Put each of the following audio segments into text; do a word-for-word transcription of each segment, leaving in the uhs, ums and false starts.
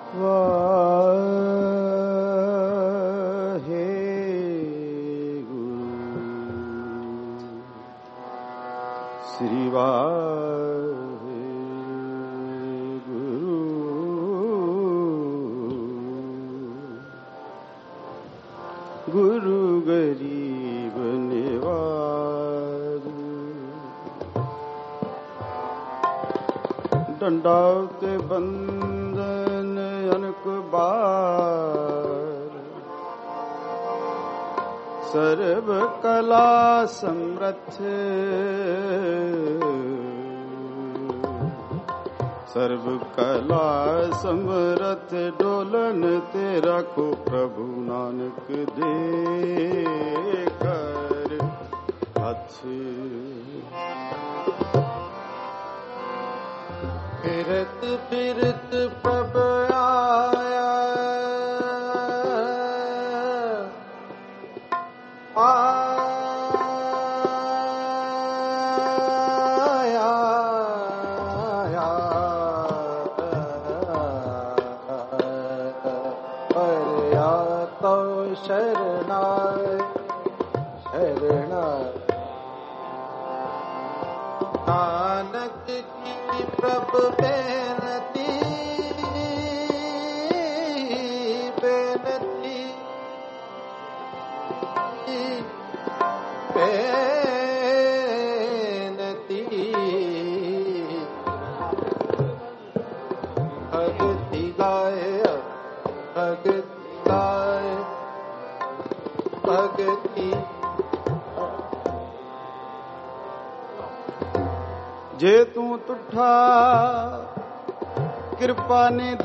डंडाते बंधन अनक बार, सर्व कला समर्थ सर्व कला समरथ डोलन तेरा को प्रभु नानक दे कर अच्छे। फिरत फिरत प्रभ आया प्रभ बेनती बेनती बेनती भगति लाए भगति लाए भगति। जे तू तुठा कृपा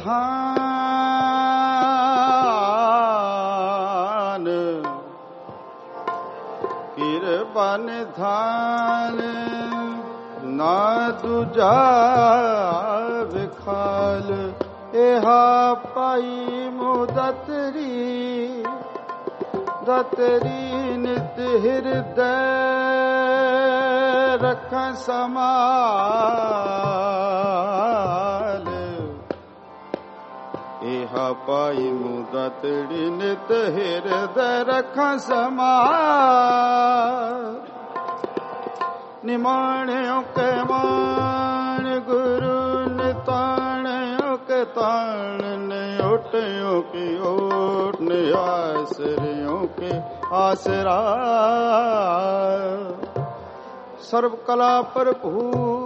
निधान कृपा निधान ना दूजा विखाल एहा पाई मुदतरी दतरी नित हृदय रख समाल एहा पाई मुदतड़ी नित हृदय रख समाल। निमाण्यों के मान गुरु निताण्यों के ताण न्योट्यों की ओट आश्रयों के आसरा। सर्व कला पर भू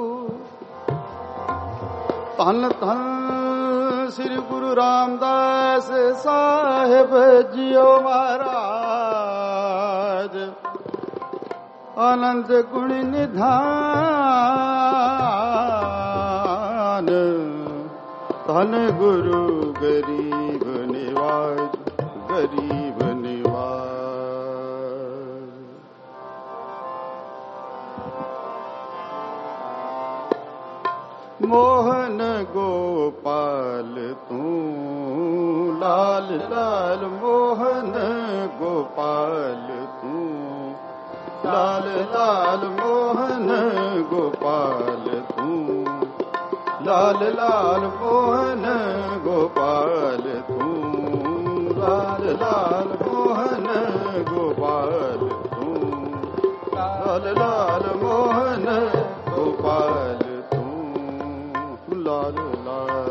धन धन श्री गुरु रामदास साहेब जियो महाराज आनंद गुण निधान। धन गुरु गरीब निवाज गरीब निवाज। मोहन गोपाल तू लाल लाल मोहन गोपाल तू लाल लाल मोहन गोपाल तू लाल लाल मोहन गोपाल तू लाल लाल मोहन गोपाल तू लाल लाल मोहन गोपाल तू लाल लाल।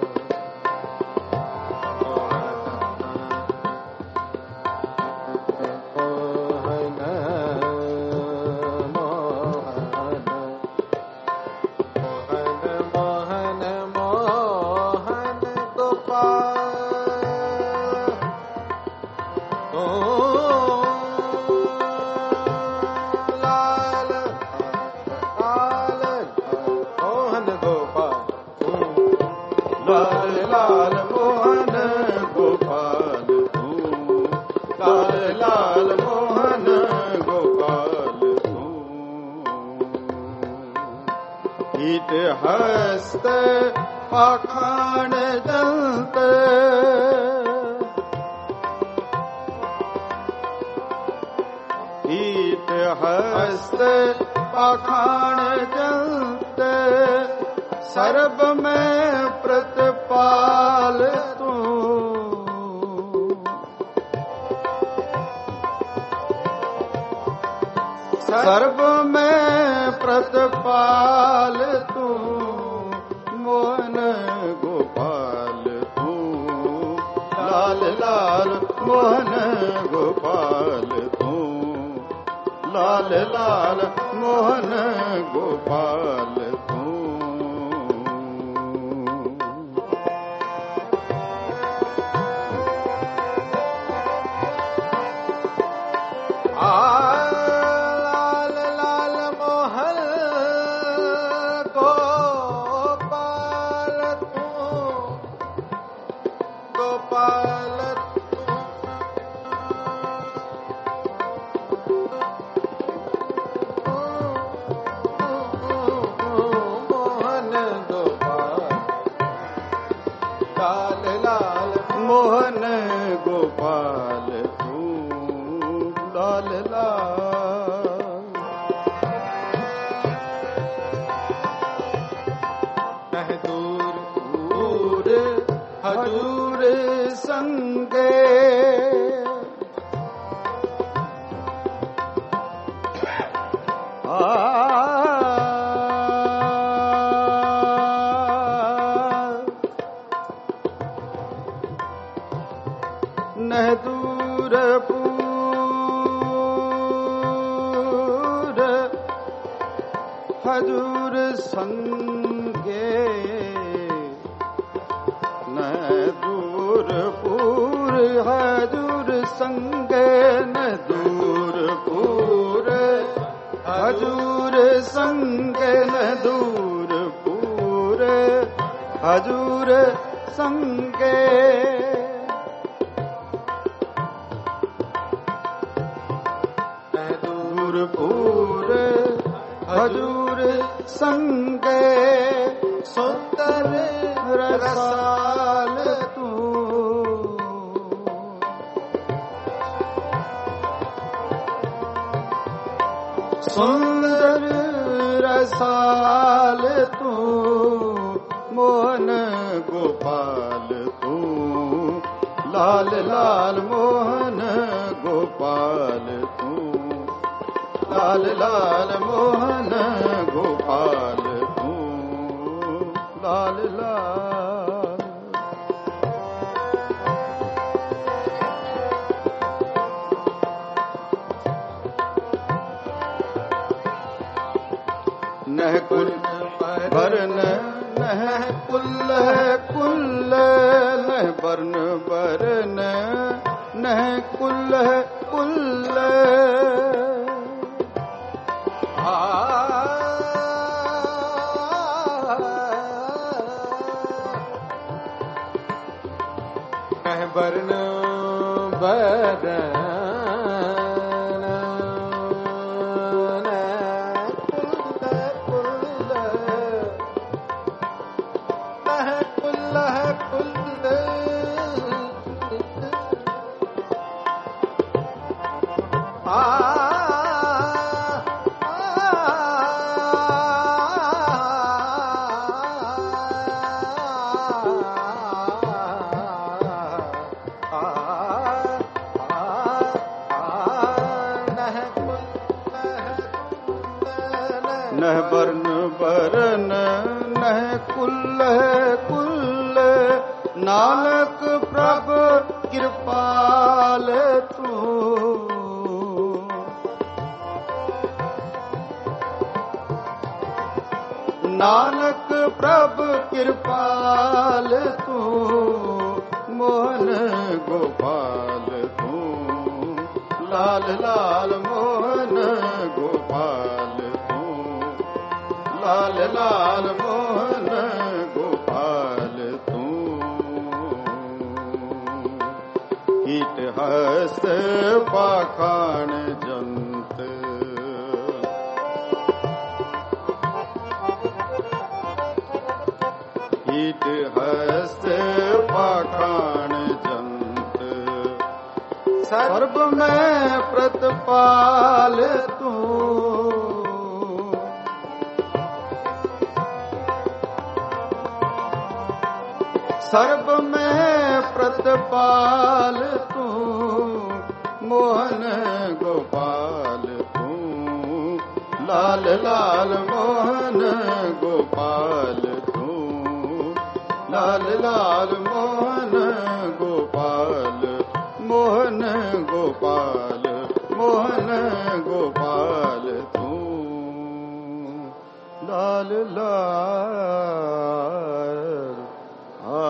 हस्त पाखाण जंत ईट हस्त पाखाण जंत सर्ब में प्रतिपाल सर्व में प्रतिपाल तू मोहन गोपाल तू लाल लाल मोहन गोपाल तू लाल लाल मोहन गोपाल तू मोहन गोपाल तू लाल लाल कह दूर दूर हजूर संगे नह दूर पूर हजूर संगे नह दूर पूर हजूर संगे न दूर पूर हजूर संगे न दूर पूर हजूर संगे पूर हजूर संगे सुंदर रसाल तू सुंदर रसाल तू मोहन गोपाल तू लाल लाल मोहन गोपाल तू लाल लाल मोहन गोपाल तू लाल लाल नह कुल भरन नह कुल कुल नह बरन बरन नह कुल कुल बरन बरन नह बरन बरन नह कुल कुल नानक प्रभु कृपाल तू नानक प्रभु कृपाल तू मोहन गोपाल तू लाल लाल मोहन गोपाल तू लाल लाल मोहन गोपाल तू कीट हस्त पाखाण जंत कीट हस्त पाखाण जंत सर्व में प्रतिपाल तू सर्व में प्रतिपाल तू मोहन गोपाल तू लाल लाल मोहन गोपाल तू, लाल लाल मोहन गोपाल, मोहन गोपाल, मोहन गोपाल तू, लाल लाल आ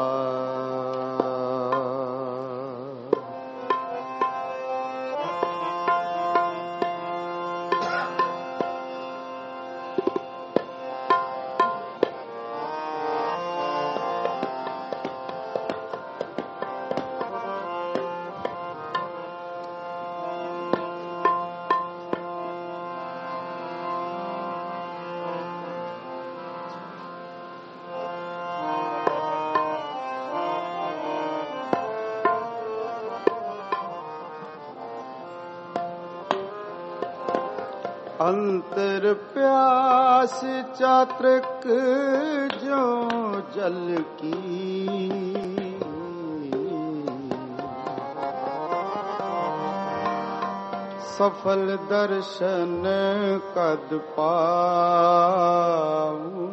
अंतर प्यास चात्रक जो जल की, सफल दर्शन कद पाऊं,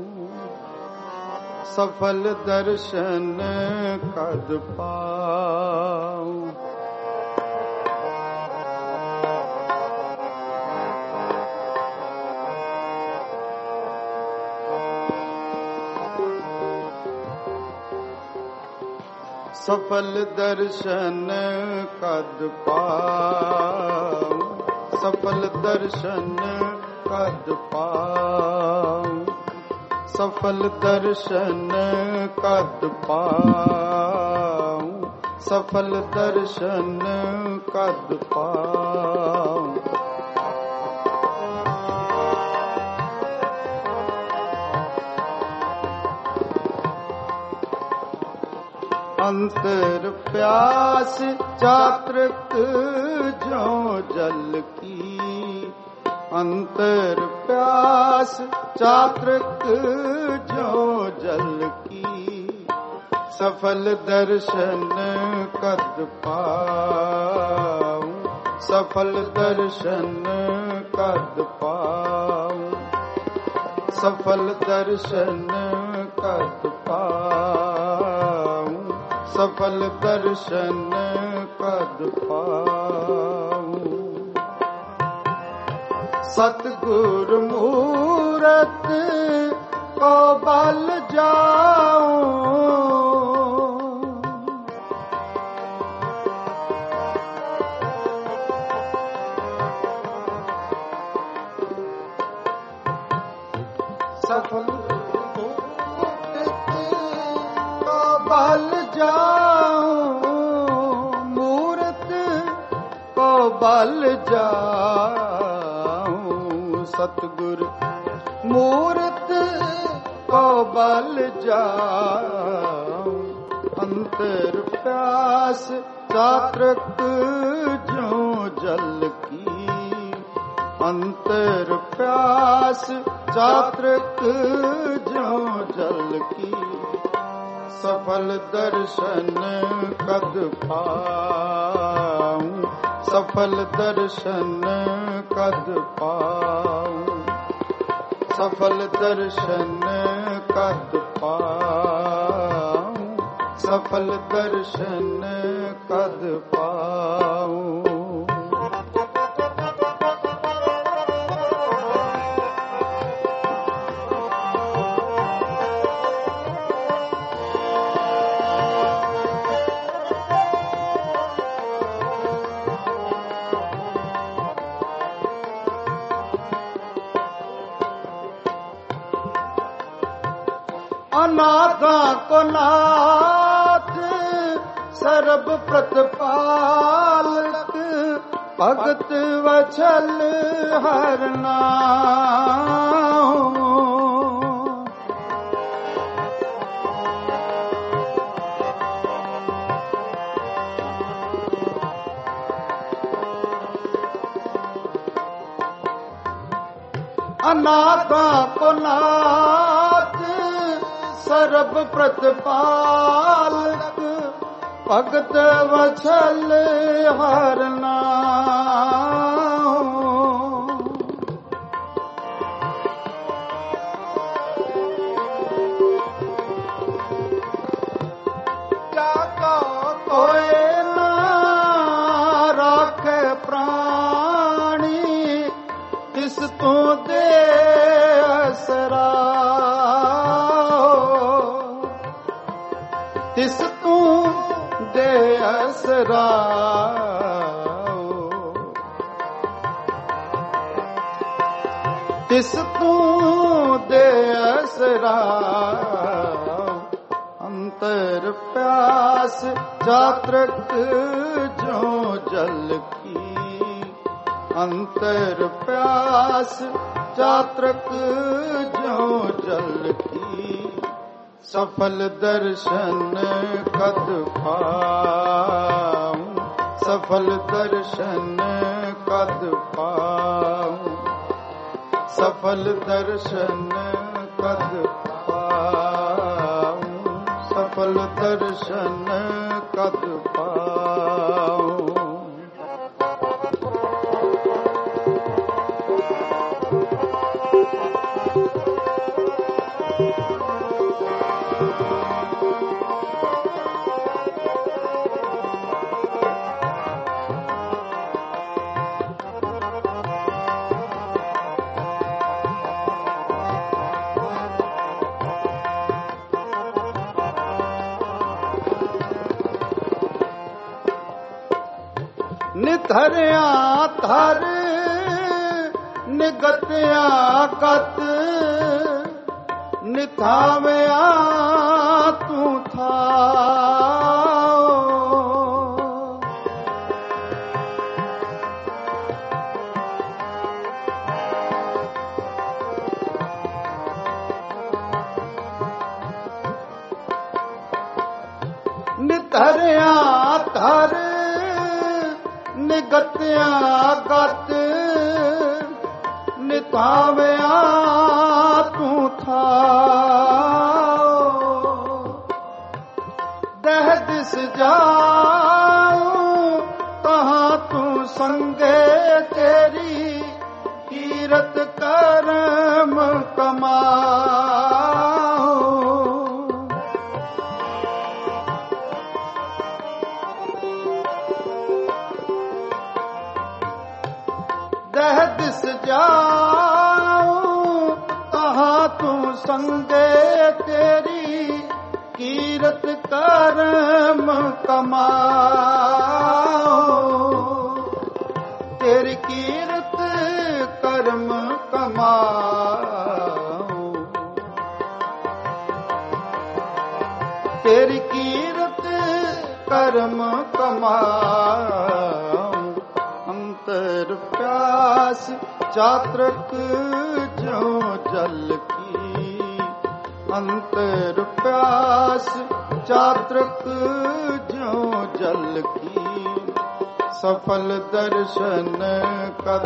सफल दर्शन कद पाऊं। सफल दर्शन कद पाऊं, सफल दर्शन कद पाऊं, सफल दर्शन कद पाऊं, सफल दर्शन कद पाऊं। अंतर प्यास चात्रक जो जल की, अंतर प्यास चात्रक जो जल की, सफल दर्शन कद पाऊं, सफल दर्शन कद पाऊं, सफल दर्शन कद पाऊं, सफल दर्शन कद पाऊं। सतगुर मूरत को बल जाऊं, सफल बल जाऊं, मूरत को बल जाऊं, सतगुर मूरत को बल जाऊं। अंतर प्यास चात्रक जो जल की, अंतर प्यास चात्रक जो जल की, सफल दर्शन कद पाऊं, सफल दर्शन कद पाऊं, सफल दर्शन कद पाऊं, सफल दर्शन कद पाऊं। अनाथा को नाथ सर्ब प्रतिपालक, भगत वचल हरना, अनाथा को नाथ सर्ब प्रतिपालक, भगत वत्सल हरना। तिस तू दे असरा, तिस तू दे असरा, तिस तू दे असरा। अंतर प्यास जात्रक जो जल की, अंतर प्यास जात्रक जो जल की। सफल दर्शन कद पाऊं, सफल दर्शन कद पाऊं, सफल दर्शन कद पाऊं, सफल दर्शन कद पाऊं। निधर्या धर निगत्या गत, निथाव्या तू था। निधर्या धर निगत्या गत, निथाव्या तू था। दह दिस जाऊं तहाँ तू संगे तेरी, कीरत कर्म कमाऊं। दह दिस जाऊं तहाँ तू संगे तेरी, कीरत कर्म कमाओ। तेरी कीरत कर्म कमाओ, तेरी कीरत कर्म कमाओ। अंतर प्यास चात्रक जो जल की, अंतर प्यास चात्रक जो जल की। सफल दर्शन कद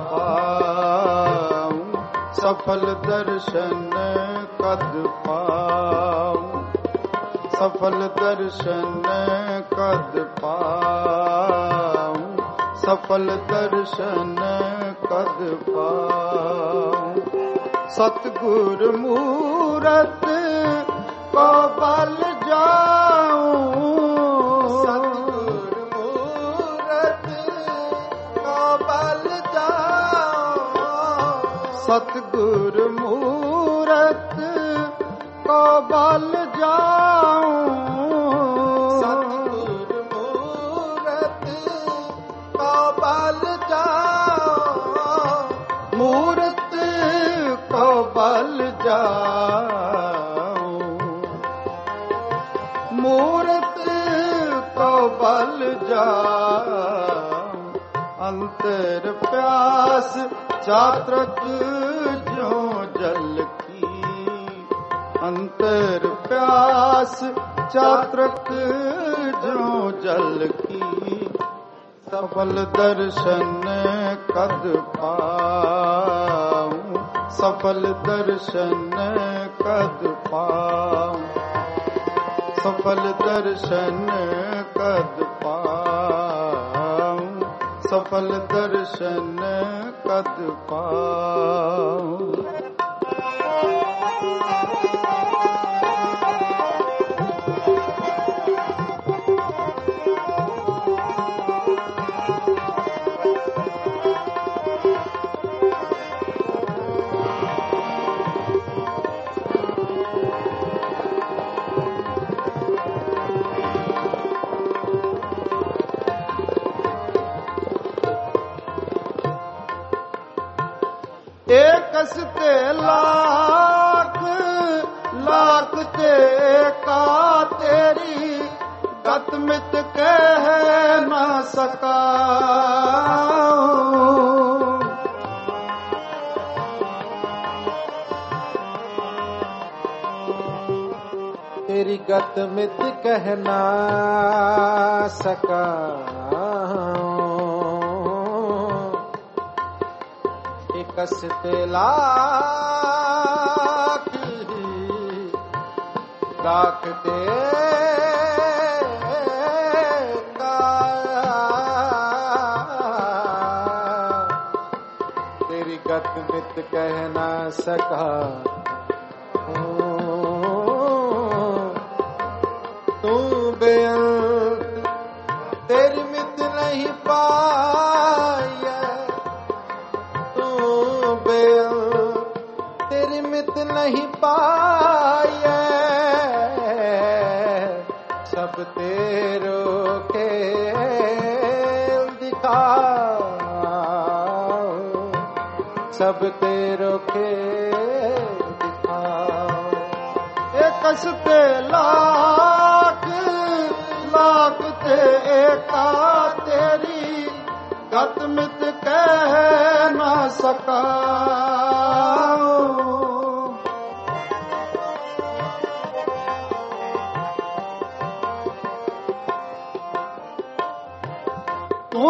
पाऊं, सफल दर्शन कद पाऊं, सफल दर्शन कद पाऊं, सफल दर्शन कद पाऊं। सतगुर मूरत को बल जाऊं, सतगुर मूरत को बल जाऊं, सतगुर मूरत को बल जाऊं, सतगुर मूरत को बल जाऊं, मूरत को बल जाऊं, मूरत को बल जाऊं। अंतर प्यास चात्रक जो जल की, अंतर प्यास चात्रक जो जल की। सफल दर्शन कद पाऊं, सफल दर्शन कद पाऊं, सफल दर्शन कद पाऊं, सफल दर्शन कद पाऊं। कसते लाख लाख ते का तेरी गत मित कह न सका। तेरी गत मित कह न सका। कसते लाख लाख ते का तेरी गत मित कह न सका। तू बेअंत तेरी मित नहीं पाया। तेरी मित नहीं पाए सब तेरो खेल दिखाओ। सब तेरो खेल दिखाओ। एक कसते लाख लाख ते एका तेरी गत मित कह न सका। तू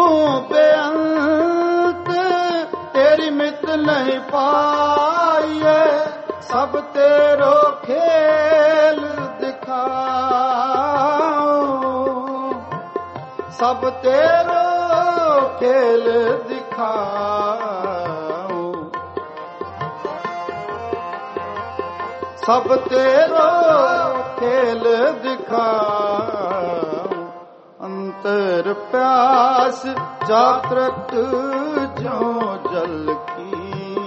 बेअंत तेरी मित नहीं पाए सब तेरो खेल दिखाओ। सब तेरो खेल दिखाओ। सब तेरो खेल दिखाओ। अंतर प्यास जात्रक जो जल की।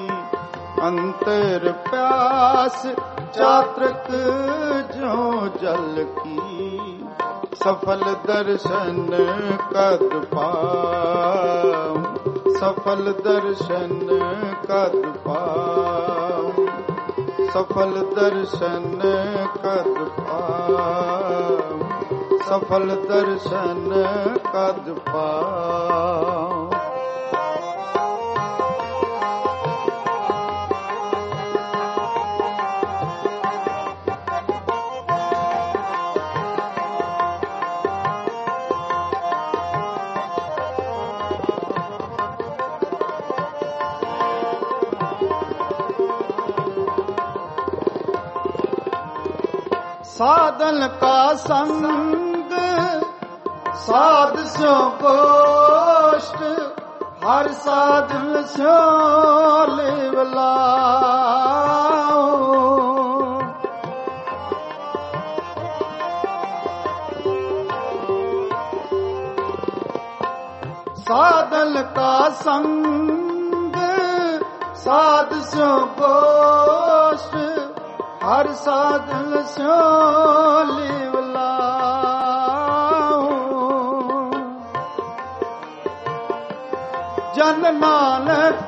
अंतर प्यास जात्रक जो जल की। सफल दर्शन कद पाऊं। सफल दर्शन कद पाऊं। सफल दर्शन कद पाऊं। सफल दर्शन कद पाऊं। साधन का संग साध सो गोष्ठ हर साधन सो लेवलाओ। साधन का संग साध सो गोष्ठ हर साधन सो लेवलाओ। जन नानक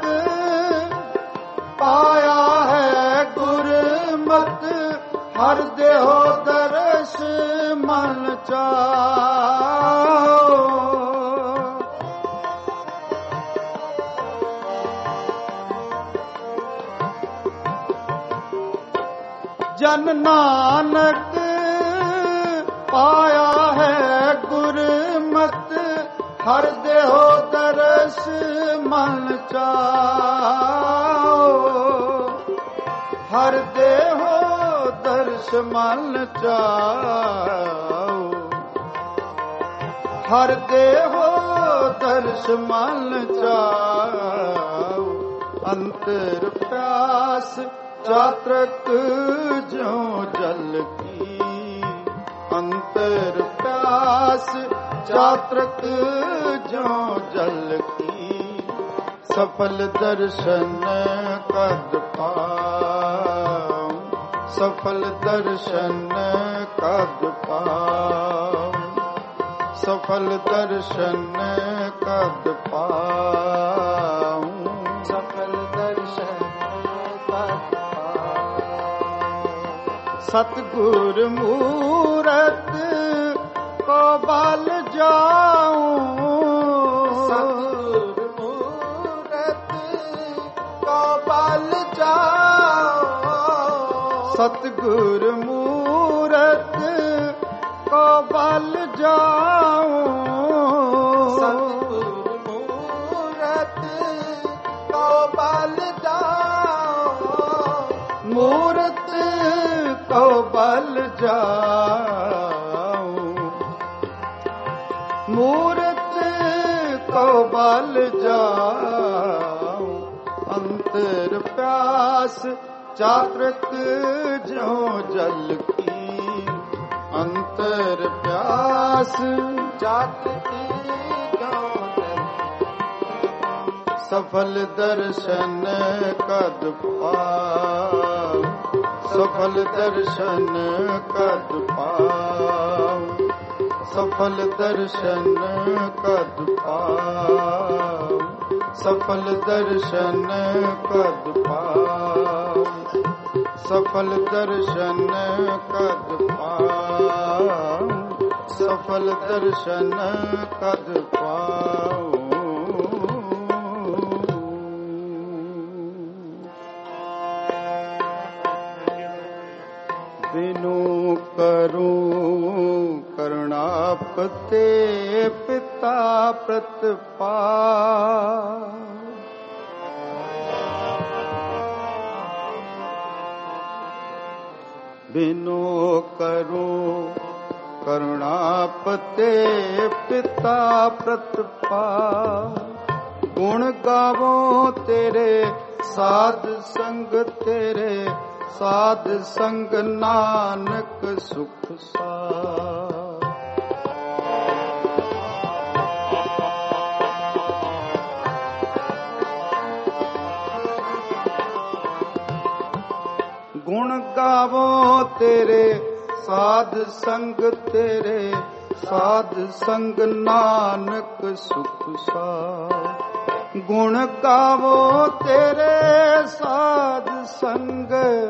पाया है गुरमत हर देहो दर्श मन चाओ। जन नानक पाया है गुरमत हर देहो दर्श मन चाओ। हर देहो दर्श मन चाओ। हर देहो दर्श मन चाओ। अंतर प्यास जात्रक जो जल की। अंतर प्यास जात्रक जो जल की। सफल दर्शन कद पाऊं। सफल दर्शन कद पाऊं। सफल दर्शन कद पाऊं। सफल दर्शन सतगुर मूरत को बल जाऊं, सतगुर मूरत को बल जाऊं, सतगुर मूरत को बल जाऊं, सतगुर मूरत को बल जाऊं, मूरत को बल जाऊं, मूरत को बल जाऊं, अंतर प्यास चातृक ज्यों जल की, अंतर प्यास चातृक ज्यों जल, सफल दर्शन कद पाऊं, सफल दर्शन कद पाऊं, सफल दर्शन कद पाऊं, सफल दर्शन कद पाऊं, सफल दर्शन कद पाऊं, सफल दर्शन कद पाऊं। बिनु करूं करुणापते पिता प्रतपाल, बिनु करूं करुणापते पिता प्रतपाल, गुण गावो तेरे साध संग तेरे, साध संग नानक सुख सार, गुण गावो तेरे साध संग तेरे, साध संग नानक सुख सार, गुण गावो तेरे साध संग,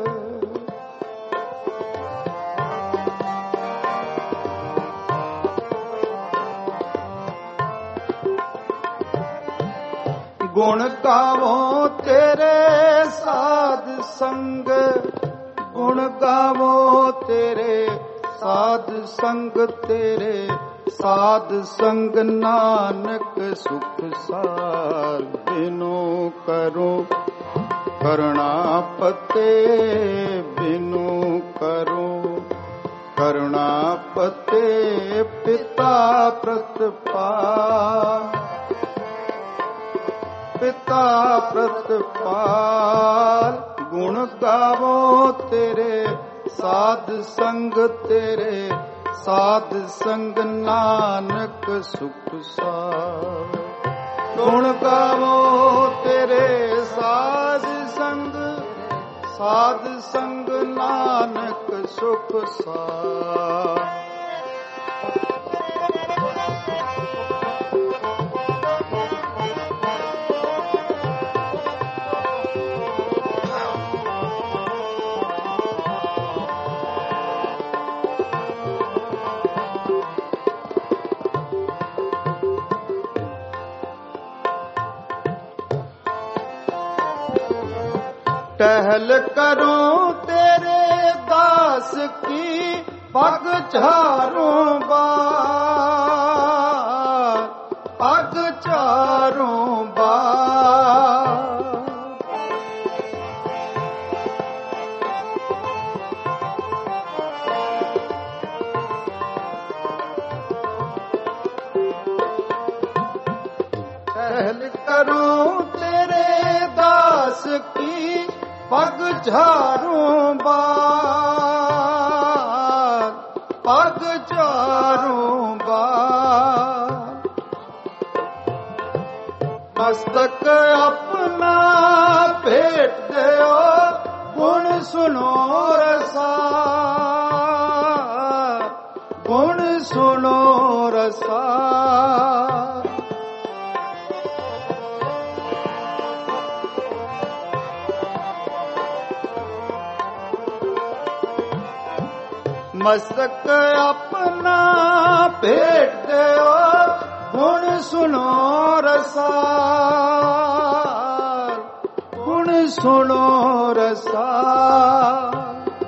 गुण गावो तेरे साध संग, गुण गावो तेरे साध संग तेरे, साध संग नानक सुख सार, बिनु करो करुणापते, बिनु करो करुणापते पिता प्रतपाल, पिता प्रतपाल, गुण गावो तेरे साध संग तेरे, साध संग नानक सुख सार, गुण गावो तेरे साध संग, साध संग नानक सुख सार। टहल करूं तेरे दास की पग चारों बार, पग चारों बार, टहल करूं तेरे दास की पग चारों बार, पग चारों बार, मस्तक अपना भेंट दो गुण सुनो रसार, गुण सुनो रसार, ਮਸਤਕ ਆਪਣਾ ਭੇਟ ਦਿਓ, ਗੁਣ ਸੁਣੋ ਰਸਾਲ, ਗੁਣ ਸੁਣੋ ਰਸਾਲ,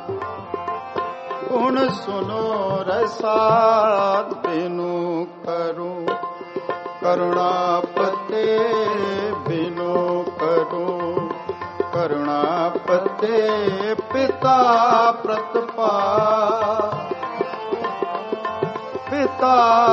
ਗੁਣ ਸੁਣੋ ਰਸਾਲ। ਬਿਨੂ ਕਰੂੰ ਕਰੁਣਾ ਪਤੇ, ਬਿਨੂ ਕਰੂੰ ਕਰੁਣਾ ਪਤੇ, ਪਿਤਾ ਪ੍ਰਤਪਾਲ, ਪਿਤਾ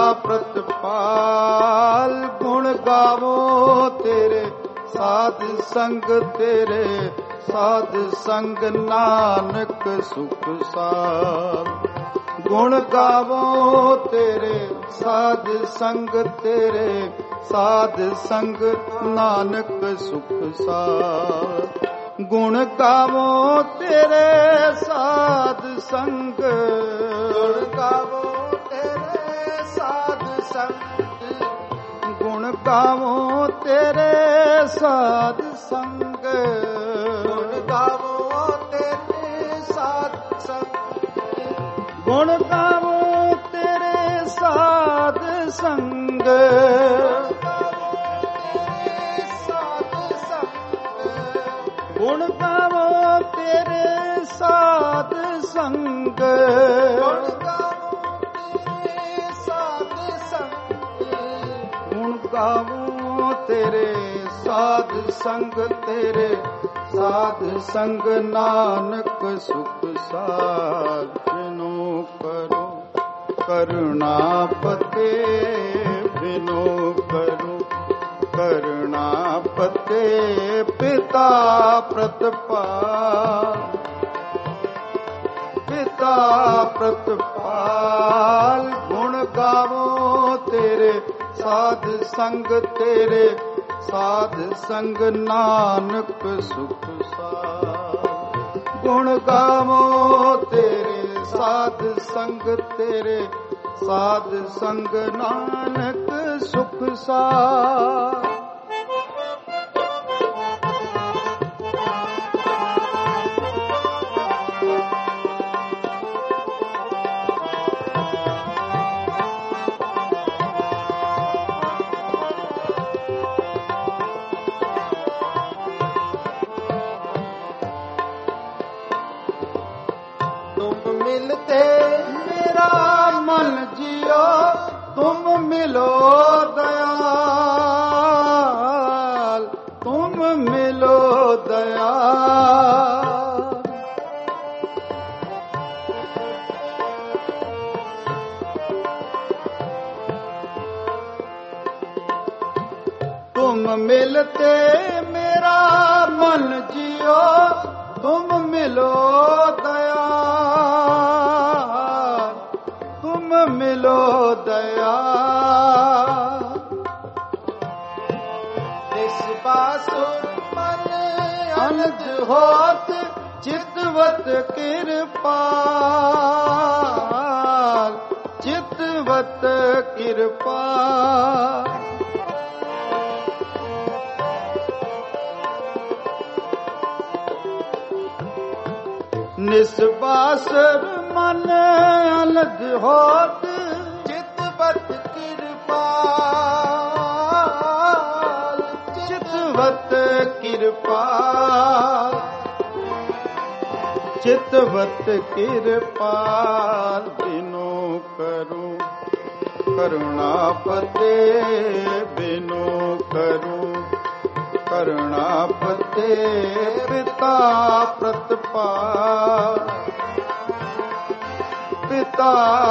ਪ੍ਰਤਪਾਲ। ਗੁਣ ਗਾਵੋ ਤੇਰੇ ਸਾਧ ਸੰਗ, ਤੇਰੇ ਸਾਧ ਸੰਗ ਨਾਨਕ ਸੁਖ ਸਾਧ। ਗੁਣ ਗਾਵੋ ਤੇਰੇ ਸਾਧ ਸੰਗ, ਤੇਰੇ ਸਾਧ ਸੰਗ ਨਾਨਕ ਸੁਖ ਸਾਧ। ਗੁਣ ਗਾਵੋ ਤੇਰੇ ਸਾਧ ਸੰਗ, ਗੁਣ ਗਾਵੋ ਤੇਰੇ ਸਾਧ ਸੰਗ, ਗੁਣ ਗਾਵੋ ਤੇਰੇ ਸਾਧ ਸੰਗ, ਗੁਣ ਗਾਵੋ ਤੇਰੇ ਸਾਧ ਸੰਗ, ਗੁਣ ਗਾਵੋ ਤੇਰੇ ਸਾਧ ਸੰਗ, ਗੁਣ ਗਾਵੋ ਤੇਰੇ ਸਾਧ ਸੰਗ, ਗੁਣ ਗਾਵੋ ਤੇਰੇ ਸਾਧ ਸੰਗ, ਗੁਣ ਗਾਵੋ ਤੇਰੇ ਸਾਧ ਸੰਗ, ਤੇਰੇ ਸਾਧ ਸੰਗ ਨਾਨਕ ਸੁਖ ਸਾਧ। ਬਿਨੂ ਕਰੋ ਕਰੁਣਾ ਪਤੇ, ਬਿਨੂ ਕਰੋ ਕਰੁਣਾ ਪਤੇ, ਪਿਤਾ ਪ੍ਰਤਪਾਲ, ਪਿਤਾ ਪ੍ਰਤਪਾਲ। ਗੁਣ ਗਾਵੋ ਤੇਰੇ ਸਾਧ ਸੰਗ, ਤੇਰੇ ਸਾਧ ਸੰਗ ਨਾਨਕ ਸੁਖ ਸਾਧ। ਗੁਣ ਗਾਵੋ ਤੇਰੇ ਸਾਧ ਸੰਗ, ਤੇਰੇ ਸਾਧ ਸੰਗ ਨਾਨਕ ਸੁਖ ਸਾਧ। ਮਿਲਤੇ ਮੇਰਾ ਮਨ ਜਿਓ, ਤੁਮ ਮਿਲੋ ਦਇਆਲ, ਤੁਮ ਮਿਲੋ ਦਇਆਲ। ਤੁਮ ਮਿਲਤੇ ਮੇਰਾ ਮਨ ਜਿਓ, ਤੁਮ ਮਿਲੋ ਦਇਆਲ, ਤੁਮ ਮਿਲੋ ਦਇਆਲ। ਇਸ ਬਾਸੁਰ ਮਨ ਅਨੰਦ ਹੋਤ, ਚਿਤਵਤ ਕਿਰਪਾਲ, ਚਿਤਵਤ ਕਿਰਪਾਲ। ਨਿਸਬਾਸਰ ਮਨ ਅਲਧ ਹੋਤ, ਚਿਤਵਤ ਕਿਰਪਾਲ, ਚਿਤਵਤ ਕਿਰਪਾਲ, ਚਿਤਵਤ ਕਿਰਪਾਲ। ਬਿਨੂ ਕਰੂੰ ਕਰੁਣਾ ਪਤੇ, ਬਿਨੂ ਕਰੂੰ ਕਰੁਣਾ ਪਤੇ, ਪਿਤਾ ਪ੍ਰਤਪਾਲ, ਪਿਤਾ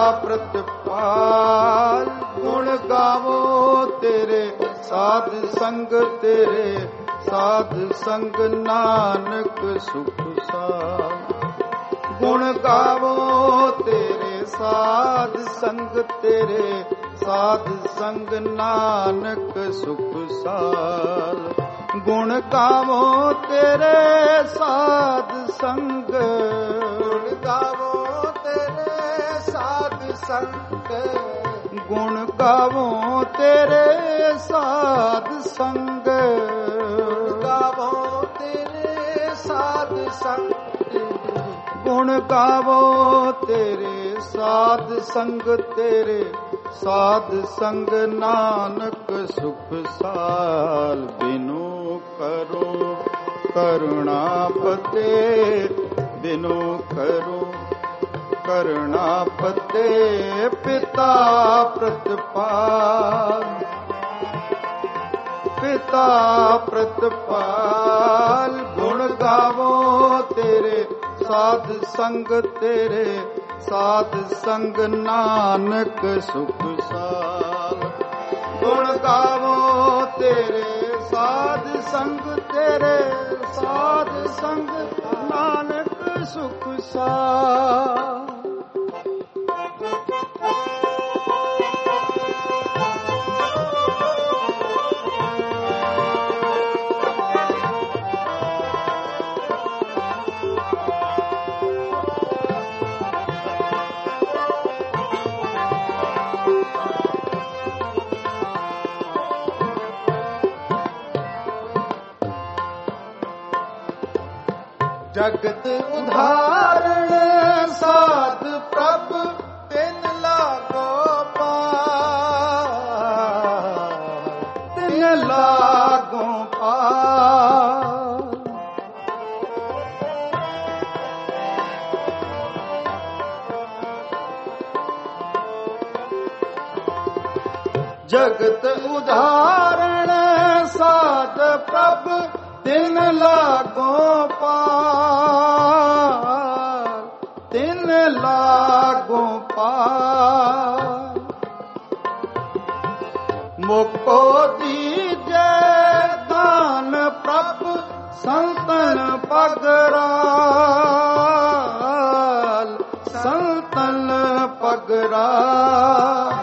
ਪ੍ਰਤਪਾਲ। ਗੁਣ ਗਾਵੋ ਤੇਰੇ ਸਾਧ ਸੰਗ, ਤੇਰੇ ਸਾਧ ਸੰਗ ਨਾਨਕ ਸੁਖ ਸਾਧ। ਗੁਣ ਗਾਵੋ ਤੇਰੇ ਸਾਧ ਸੰਗ, ਤੇਰੇ ਸਾਧ ਸੰਗ ਨਾਨਕ ਸੁਖ ਸਾਧ। ਗੁਣ ਗਾਵੋ ਤੇਰੇ ਸਾਧ ਸੰਗ, ਗੁਣ ਗਾਵੋ ਤੇਰੇ ਸਾਧ ਸੰਗ, ਗੁਣ ਗਾਵੋ ਤੇਰੇ ਸਾਧ ਸੰਗ, ਗੁਣ ਗਾਵੋ ਤੇਰੇ ਸਾਧ ਸੰਗ, ਗੁਣ ਗਾਵੋ ਤੇਰੇ ਸਾਧ ਸੰਗ ਤੇਰੇ ਸਾਧ ਸੰਗ ਨਾਨਕ ਸੁਖ ਸਾਲ ਬਿਨੂ ਕਰੋ ਕਰੁਣਾ ਪਤੇ ਬਿਨੂ ਕਰੋ ਕਰੁਣਾ ਪਤੇ ਪਿਤਾ ਪ੍ਰਤਪਾਲ ਪਿਤਾ ਪ੍ਰਤਪਾਲ ਗੁਣ ਗਾਵੋ ਤੇਰੇ ਸਾਧ ਸੰਗ ਤੇਰੇ ਸਾਧ ਸੰਗ ਨਾਨਕ ਸੁਖ ਸਾਲ ਗੁਣ ਗਾਵੋ ਤੇਰੇ ਸਾਧ ਸੰਗ ਤੇਰੇ ਸਾਧ ਸੰਗ ਨਾਨਕ ਸੁਖ ਸਾਲ ਜਗਤ ਉਧਾਰਣ ਸਾਧ ਪ੍ਰਭ ਤਿਨ ਲਾਗੋ ਪਾਰ ਤਿਨ ਲਾਗੋ ਪਾਰ ਜਗਤ ਉਧਾਰਣ ਸਾਧ ਪ੍ਰਭ ਤਿਨ ਲਾਗੋ ਪਾਰ ਤਿਨ ਲਾਗੋ ਪਾਰ ਮੁਕੋ ਦੀਜੈ ਦਾਨ ਪ੍ਰਭ ਸੰਤਨ ਪਗਰਾਲ ਸੰਤਨ ਪਗਰਾਲ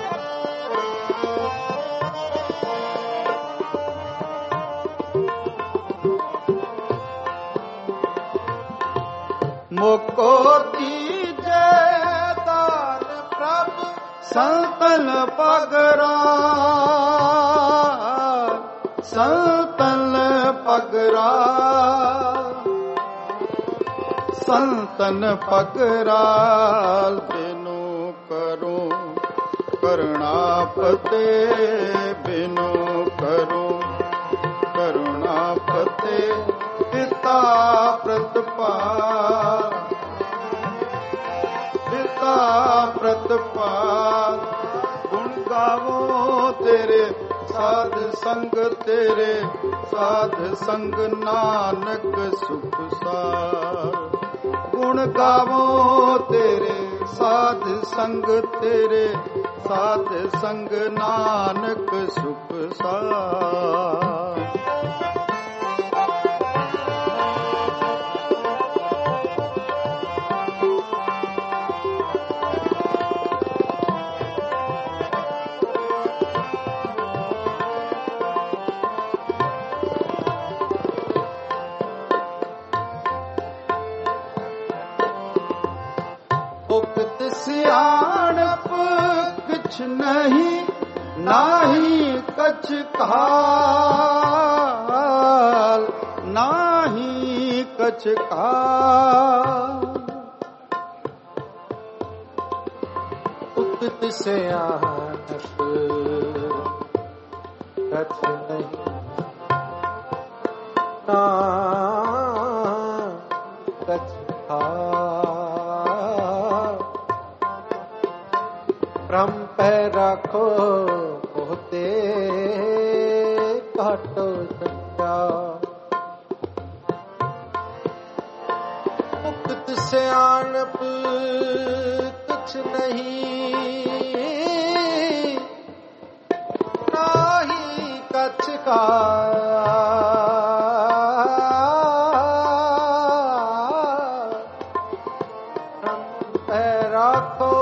ਮੁਕੋ ਦੀਜੈ ਦਾਨ ਪ੍ਰਭ ਸੰਤਨ ਪਗਰਾਲ ਸੰਤਨ ਪਗਰਾਲ ਸੰਤਨ ਪਗਰਾਲ ਬਿਨੂ ਕਰੋ ਕਰੁਣਾ ਪਤੇ ਬਿਨੂ ਕਰੋ ਕਰੁਣਾ ਪਤੇ ਪਿਤਾ ਪ੍ਰਤਪਾਲ ਪਿਤਾ ਪ੍ਰਤਪਾਲ ਗੁਣ ਗਾਵੋ ਤੇਰੇ ਸਾਧ ਸੰਗ ਤੇਰੇ ਸਾਧ ਸੰਗ ਨਾਨਕ ਸੁਖ ਸਾਲ ਗੁਣ ਗਾਵੋ ਤੇਰੇ ਸਾਧ ਸੰਗ ਤੇਰੇ ਸਾਧ ਸੰਗ ਨਾਨਕ ਸੁਖ ਸਾਲ ਸਿਆਣਪ ਕਿਛ ਨਹੀਂ ਨਾਹੀ ਕਛ ਕਾਲ ਨਾਹੀ ਕਛ ਕਾਲ ਉਕਤ ਸਿਆਣਪ ਕਛ ਨਹੀਂ ਨਾ ਕਛ ਭ੍ਰਮ ਪੈ ਰੱਖੋ ਹੋਤੇ ਘਟੋ ਸੱਚਾ ਮੁਕਤ ਸਿਆਣਪ ਕੁਛ ਨਹੀਂ ਨਾਹੀ ਕਛ ਕਾ ਭ੍ਰਮ ਪੈ ਰੱਖੋ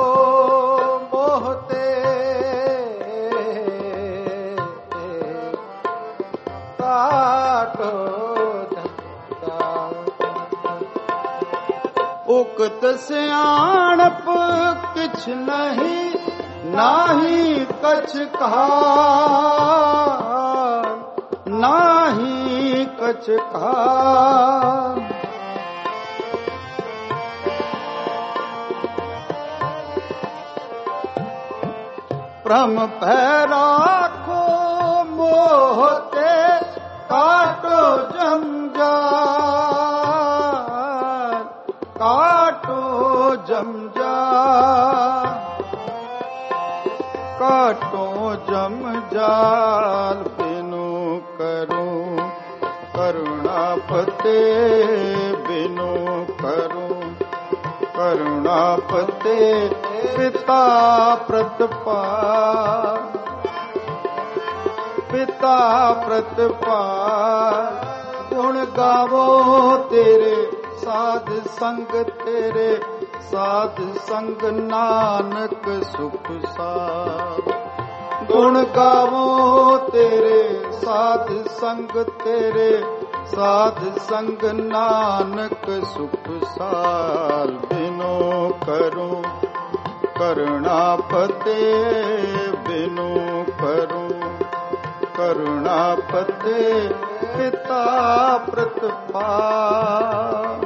ਉਕਤ ਸਿਆਣਪ ਕਿਛ ਨਹੀਂ ਨਾਹੀ ਕਛ ਕਾਲ ਨਾਹੀ ਕਛ ਕਾਲ भ्रम भय राखो मोह ते काटो जमजाल, काटो जमजाल, काटो जमजाल। बिनु करूं करुणापते, बिनु करूं करुणापते। पिता प्रतपाल, पिता प्रतपाल। गुण गावो तेरे साध संग, तेरे साध संग नानक सुख सार। गुण गावो तेरे साध संग, तेरे साध संग नानक सुख साल। बिनु करूं करुणापते, बिनु करूं करुणापते। पिता प्रतपाल,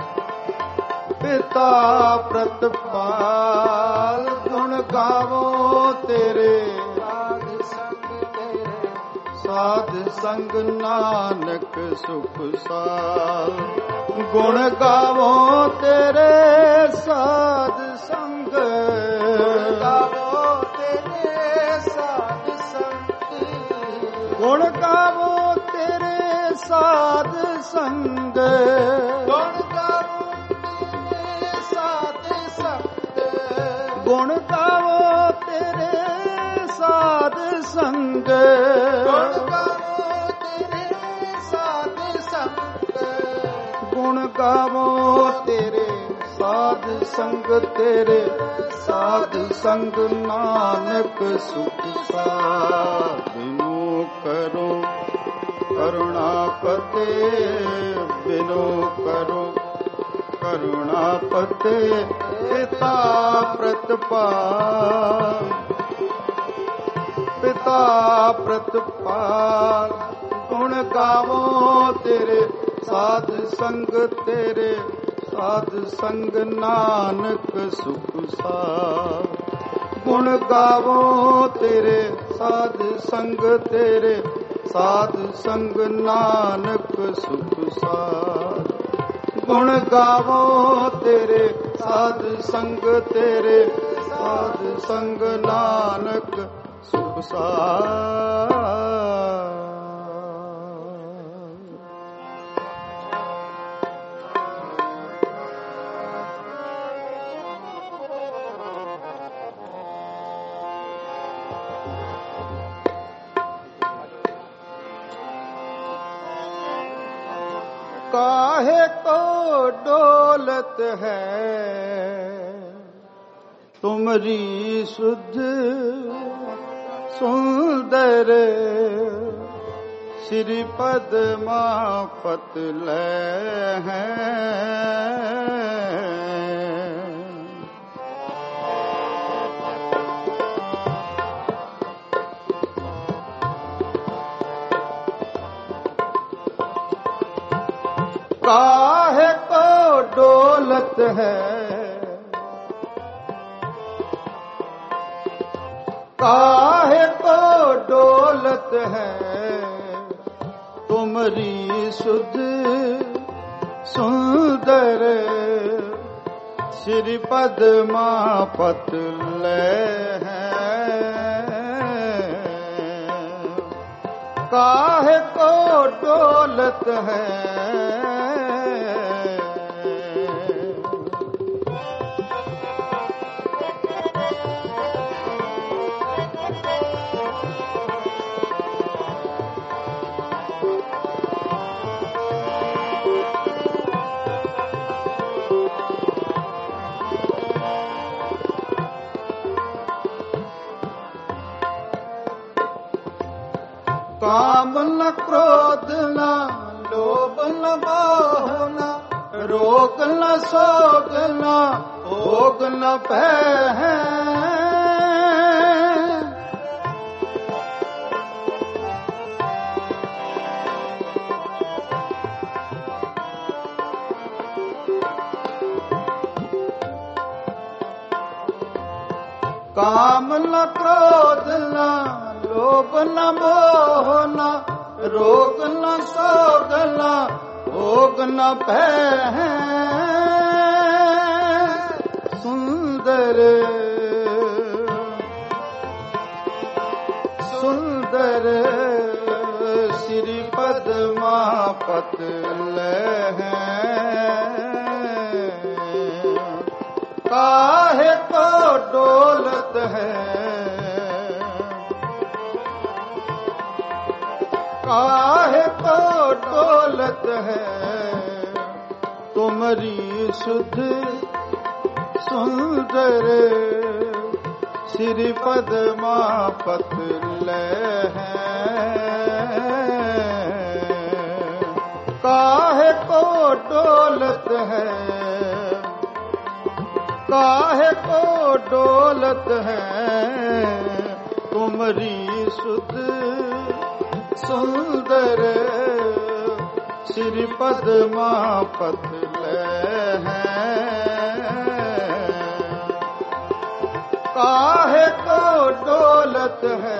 पिता प्रतपाल। गुण गावो तेरे साध संग नानक सुख साल। गुण गावो तेरे साध संग, गावो तेरे साध संग। गुण गावो तेरे साध संग, गुण गावो तेरे साध संग। गुण गावो तेरे साध संग, गुण गावो तेरे साध संग, तेरे साध संग नानक सुख साल। बिनु करूं करुणापते, बिनु करूं करुणापते। पिता प्रतपाल, पिता प्रतपाल। गुण गावो तेरे साध संग, तेरे साध संग नानक सुख साल। गुण गावो तेरे साध संग, तेरे साध संग नानक सुख साल। गुण गावो तेरे साध संग, तेरे साध संग नानक सुख साल। काहे को डोलत है तुमरी शुद्ध सुंदर, श्री पद्मा पतले हैं। काहे को डोलत है, काहे को डोलत है तुमरी शुद्ध सुंदर, श्री पद्मा पतले हैं। काहे को डोलत है, काम न क्रोध न लोभ न मोह न रोग न शोक न भोग न भय है। काम न क्रोध न लोभ न मोह न रोग न शोक न भोग न भय सुंदर सुंदर श्री पद्मापत लहै काहे को डोलत है काहे को डोलत है तुमरी शुद्ध सुंदर श्री पद्मापत लहै काहे को डोलत है काहे को डोलत है तुमरी शुद्ध सुंदर श्री पद्मापत लहै काहे को डोलत है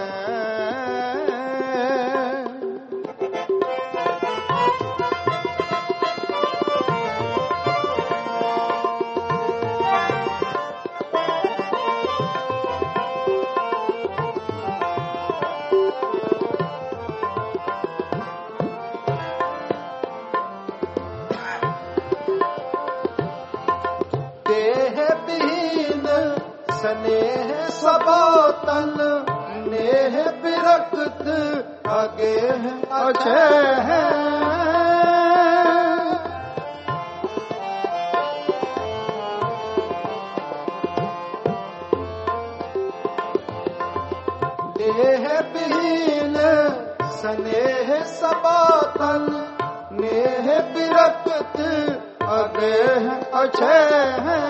स्नेह सबोतन नेह बिरक्त आगे अच्छे हैं देह विहीन स्नेह सबोतन नेह बिरक्त आगे अच्छे हैं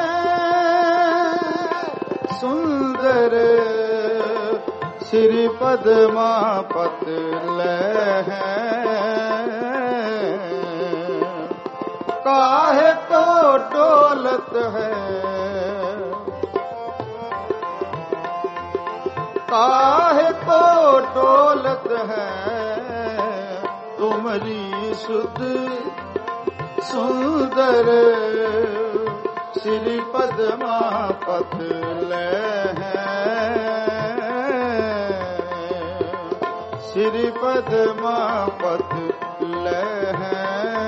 सुंदर श्री पद्मापत लहै काहे को डोलत है काहे को डोलत है तुमरी शुद्ध सुंदर श्री पद्मापत लहै श्री पद्मापत लहै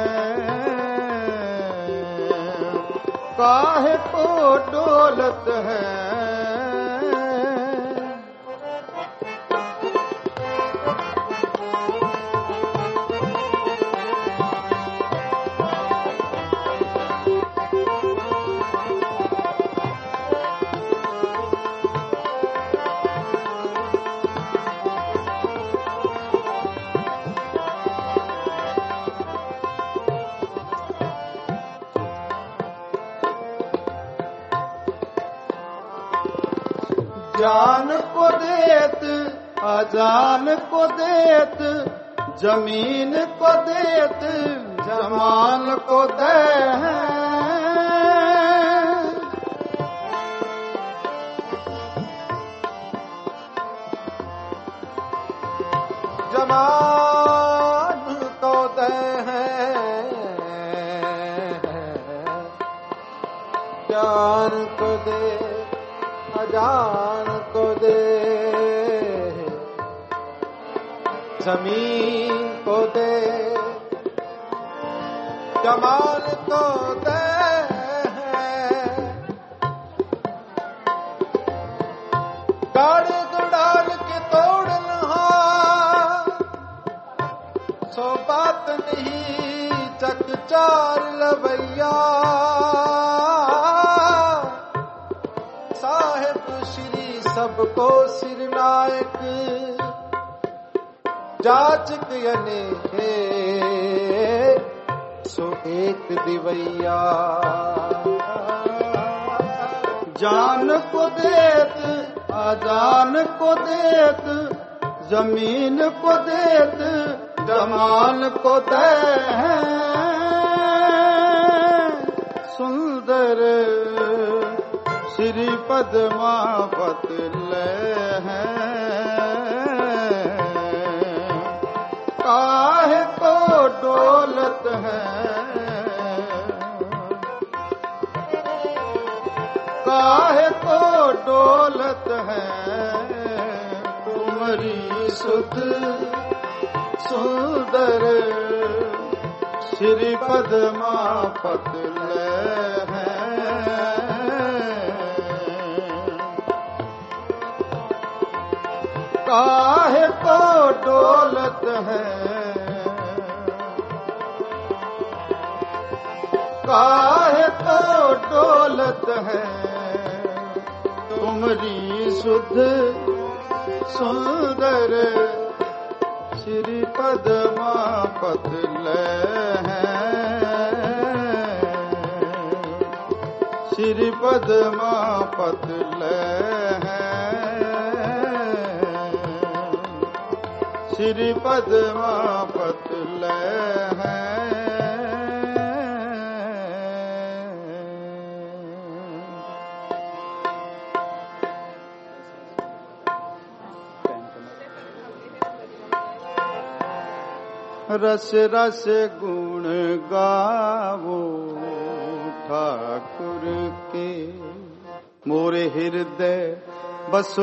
काहे को डोलत है जान को देत अजान को देत जमीन को देत जमान को दे जमान को दे जान को दे अजान को दे जमीन को दे जमाल को दे गाड़ी गुड़ाल के तोड़ना सो बात नहीं चकचार लवैया सबको सिरनायक जाचक अनेक सो एक दिवैया जान को देत अजान को देत जमीन को देत जमाल को दे सुंदर श्री पद्मावत लय है। काहे को डोलत है, काहे को डोलत है, तुम्हारी सुध सुंदर श्री पद्मावत लय है। काहे को डोलत है, काहे को डोलत है, तुमरी सुध सुंदर श्री पद्मावत लय है। श्री पद्मावत लय है। श्री पद्मावत लय है। रस रस गुण गावो ठाकुर के, मोरे हृदय बसो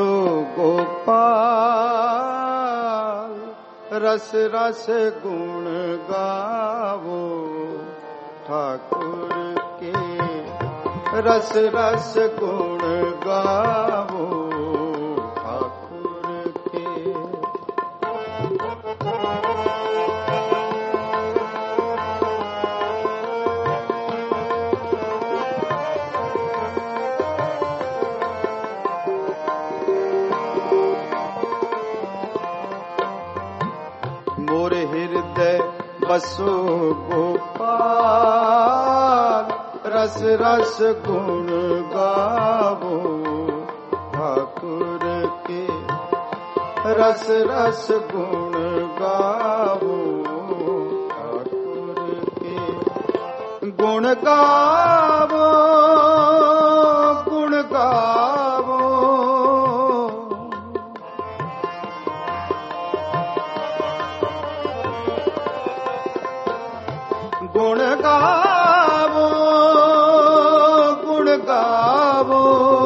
गोपाल। रस रस गुण गावो ठाकुर के, रस रस गुण गावो ठाकुर के। मोरे हृदय बसो गोपाल। रस रस गुण गावो ठाकुर के, रस रस गुण गावो ठाकुर के। गुण गावो गुण गावो, गुण गावो गुण गावो,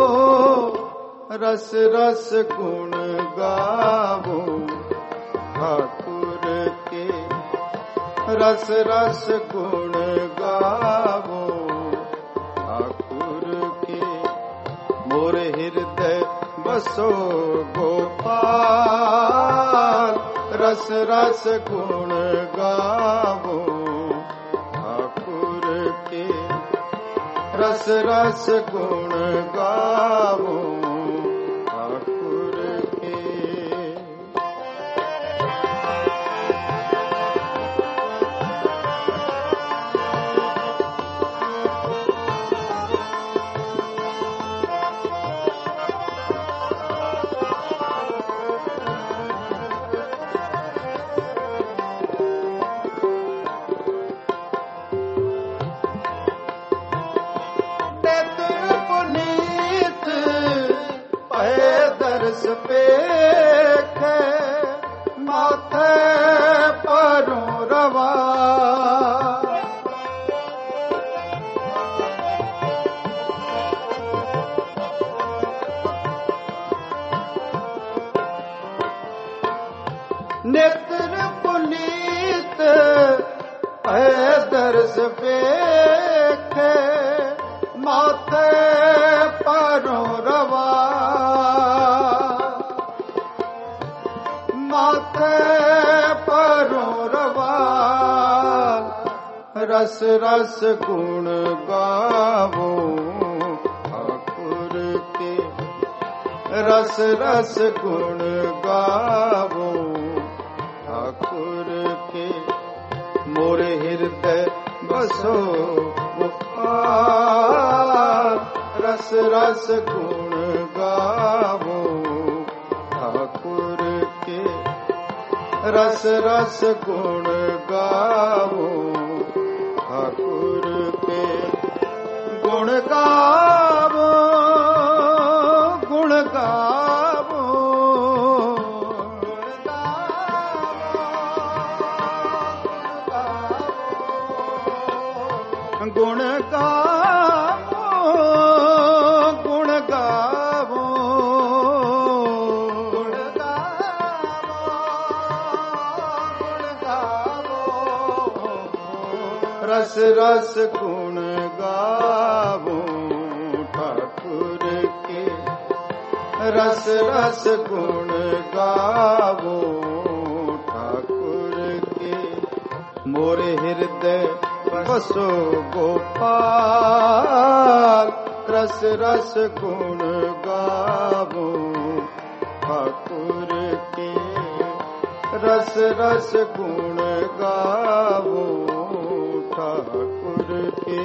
रस रस गुण गावो ठाकुर के, रस रस गुण गावो ठाकुर के। मोरे हृदय बसो गोपाल। रस रस गुण गावो रस रस गुण गावो ठाकुर के। दर्श पेखे माथे परों रवा। नेत्र पुनीत है दर्श पेखे माथे परों रवा। माथे परों रवा। रस रस गुण गावो ठाकुर के, रस रस गुण गावो ठाकुर के। मोरे हृदय बसो गोपाल। रस रस गुण गावो ठाकुर के, रस रस गुण गावो ठाकुर के। गुण गावो गुण गावो गुण गावो गुण गावो गुण गावो रस रस गुण गावो ठाकुर के रस रस गुण गावो ठाकुर के मोरे हृदय बसो गोपाल रस रस गुण गावो ठाकुर के रस रस गुण गावो ठाकुर के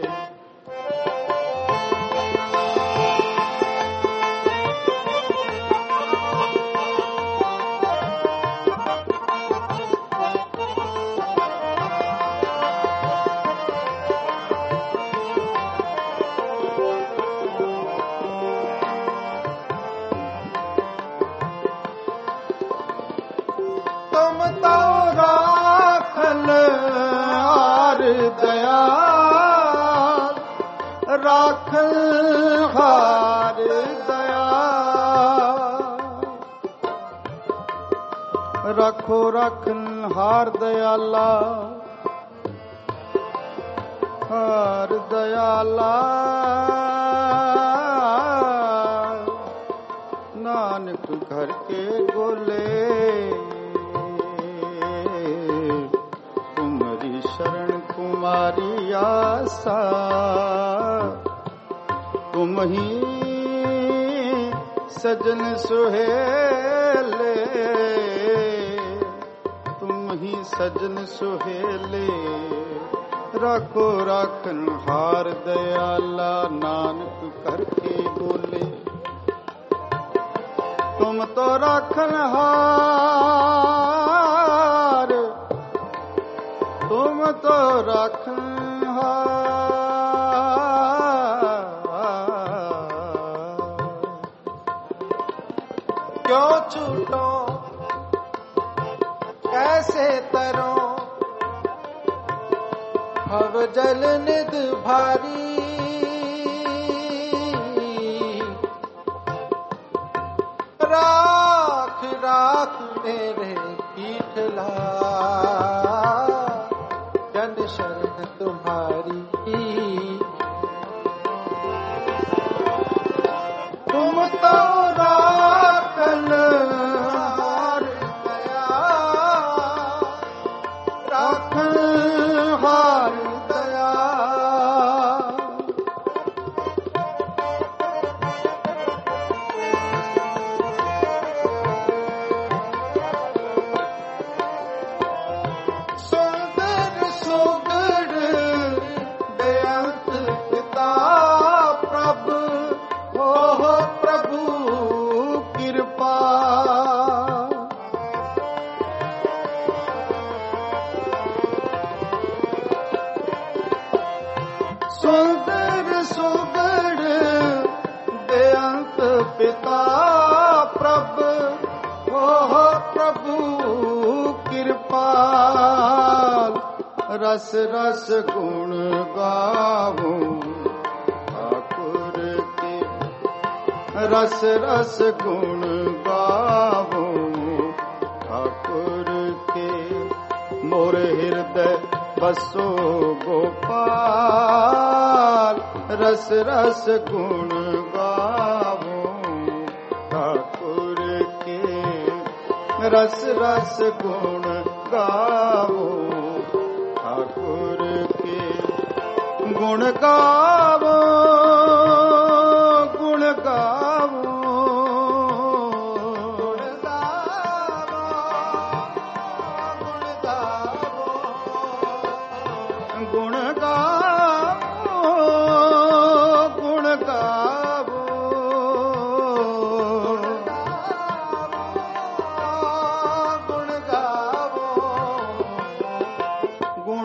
राखल हार दया रखो रखन हार दयाला हार दयाला नानक घर के गोले तुम्हारी शरण कुमारी आसा तुम ही सजन सुहेले तुम ही सजन सुहेले रखो राखन हार दयाला नानक करके बोले तुम तो राखन हार तुम तो राखन हार क्यों छूटो कैसे तरो भव जल निध भारी राख राख मेरे कीठला जन शरण तुम्हारी तुम तो राखन हार दया राखन हार दया सुंदर सुगड़ बेअंत पिता प्रभु हो प्रभु कृपा सुंदर सुगड़ बेअंत पिता प्रभु हो प्रभु कृपाल रस रस गुण गावो ठाकुर के रस रस गुण गावो ठाकुर के मोर हृदय बसो गोपाल रस रस गुण गावो ठाकुर के रस रस गुण गावो ठाकुर के गुण गावो गुण गावो गुण गावो गुण गावो गुण गावो गुण गावो गुण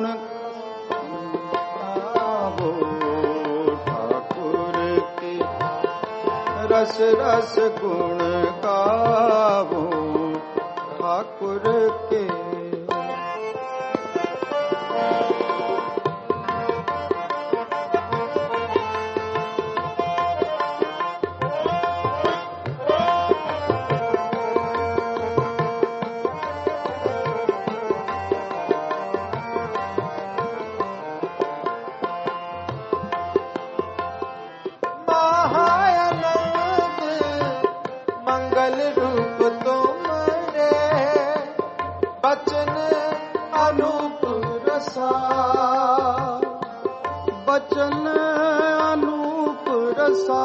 गावो ठाकुर के रस रस गुण गावो ठाकुर के बचन अनूप रसा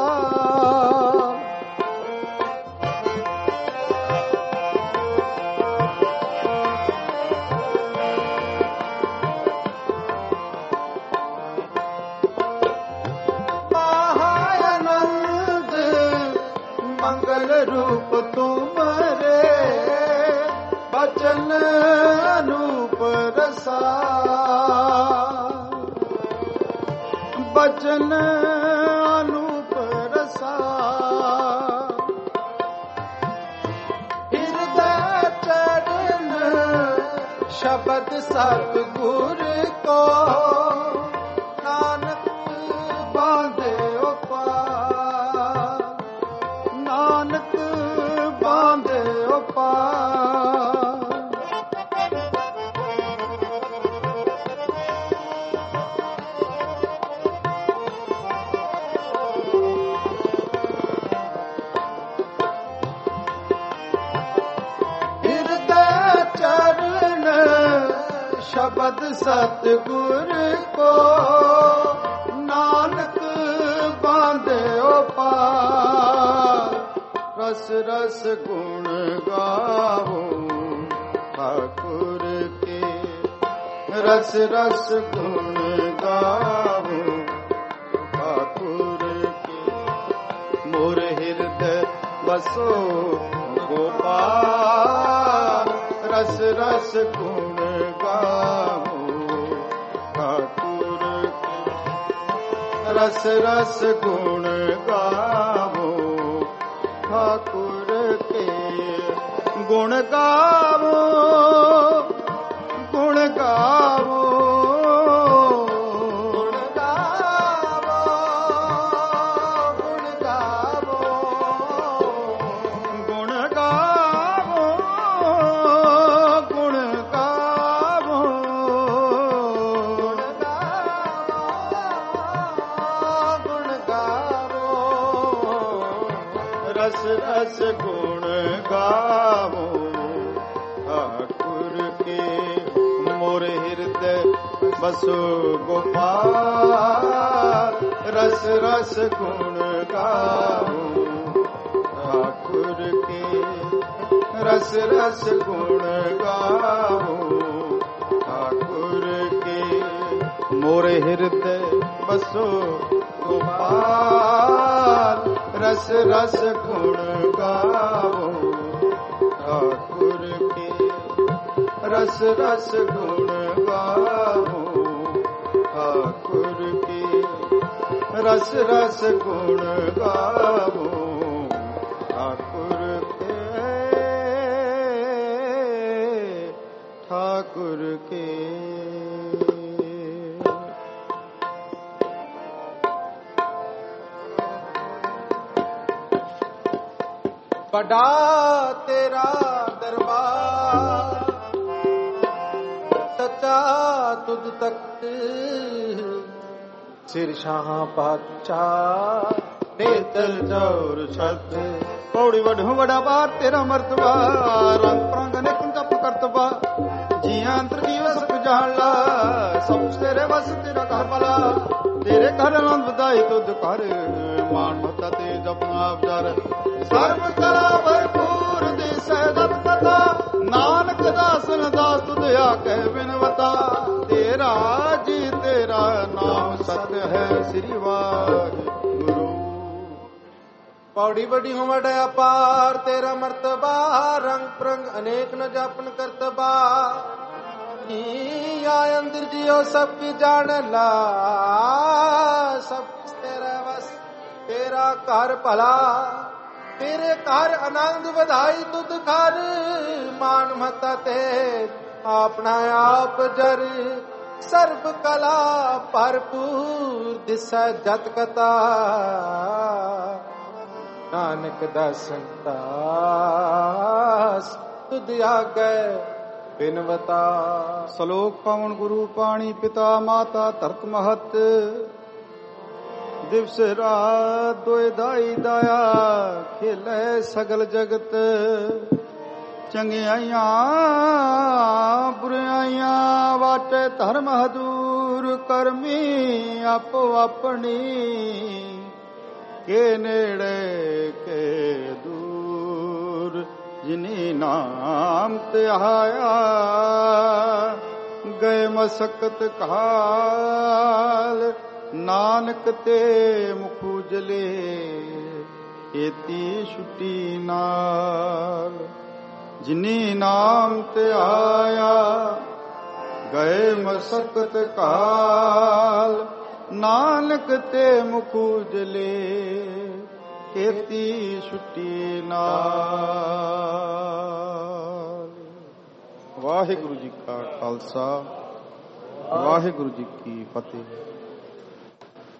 महानंद मंगल रूप तुम्हारे बचन अनूप रसा बचन अनूप रसा हृदय चरण शब्द सतगुर को नानक बांधे उपार नानक बांधे उपार शब्द सतगुर को नानक बांधे पार रस रस गुण गावो ठाकुर के रस रस गुण गावो ठाकुर के मोर हृदय बसो गोपाल रस रस गुण गावो ठाकुर के रस रस गुण गावो ठाकुर के गुण गावो गुण गावो गुण गावो गुण गावो गुण गावो गुण गावो गुण गावो रस रस गुण गावो ठाकुर के मोर हृदय बसो गोपाल रस रस गुण गावो ठाकुर के रस रस गुण गावो ठाकुर के मोर हृदय बसो गोपाल रस रस गुण गावो ठाकुर के रस रस गुण गावो ठाकुर के रस रस गुण गावो ठाकुर के ठाकुर के बड़ा तेरा दरबार सच्चा तुझ तक सिरशाह पाचा नेतल चौर छत पौड़ी वढू बड़ा बार तेरा मर्तबा रंग प्रंग ने कुंज करतबा जिया अंतर दिवस पुजाला सब तेरे बस तेरा घर वाला तेरे घर आनंद बधाई तुझ कर मान मता तेज अपना अवजार सर्व कला भरपूर दिसै दत कथा नानक दासन दास तुझ आके बिनवता तेरा जी तेरा नाम सत्य है श्री वाहिगुरु पौड़ी बड़ी उमड़ अपार तेरा मर्तबा रंग प्रंग अनेक न जापन करतबा अंदर जियो सबकी जान ला सब तेरा बस तेरा घर भला तेरे घर आनंद बधाई तुद घर मान मता ते अपना आप जर सर्व कला भरपूर दिसै जत कथा नानक दासन दास तुद आगे बिनवता सलोक पवन गुरु पाणी पिता माता धरत महत दिवस रात दोए दाई दाया खेले सगल जगत ਚੰਗਿਆਈਆਂ ਬੁਰਾਈਆਂ ਵਾਟੇ ਧਰਮ ਹਦੂਰ ਕਰਮੀ ਆਪੋ ਆਪਣੀ ਕੇ ਨੇੜੇ ਕੇ ਦੂਰ ਜਿਨੀ ਨਾਮ ਤੇ ਆਇਆ ਗਏ ਮਸਕਤ ਕਾਲ ਨਾਨਕ ਤੇ ਮੁਖ ਉਜਲੇ ਏਤੀ ਛੁੱਟੀ ਨਾਲ ਜਿਨੀ ਨਾਮ ਤੇ ਆਇਆ ਗਏ ਮਸਕਤ ਕਾਲ ਨਾਨਕ ਤੇ ਮੁਖ ਉਜਲੇ ਏਤੀ ਛੁੱਟੀ ਨਾਲ। ਵਾਹਿਗੁਰੂ ਜੀ ਕਾ ਖਾਲਸਾ ਵਾਹਿਗੁਰੂ ਜੀ ਕੀ ਫਤਿਹ।